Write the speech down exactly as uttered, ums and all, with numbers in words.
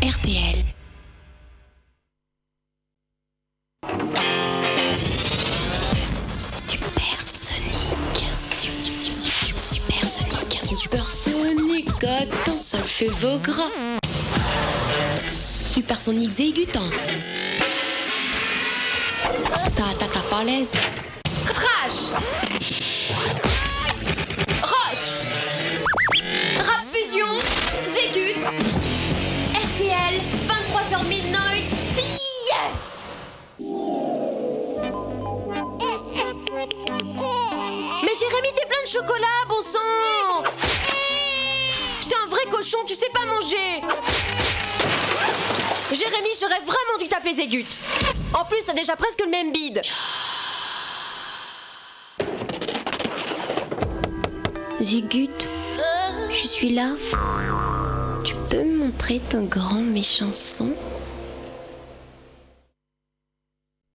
R T L. Supersonique, attends, ça le fait vos gras. Supersonique zégutant. Ça attaque la falaise. Trash. Rock. Rap fusion. Zégut. R T L. vingt-trois heures midnight. Yes. Mais Jérémy, t'es plein de chocolat, bon sang. Pff, t'es un vrai cochon, tu sais pas manger. Jérémy, j'aurais vraiment dû t'appeler Zégut. En plus, t'as déjà presque le même bide. Zégut, je suis là. Tu peux me montrer ton grand méchant son ?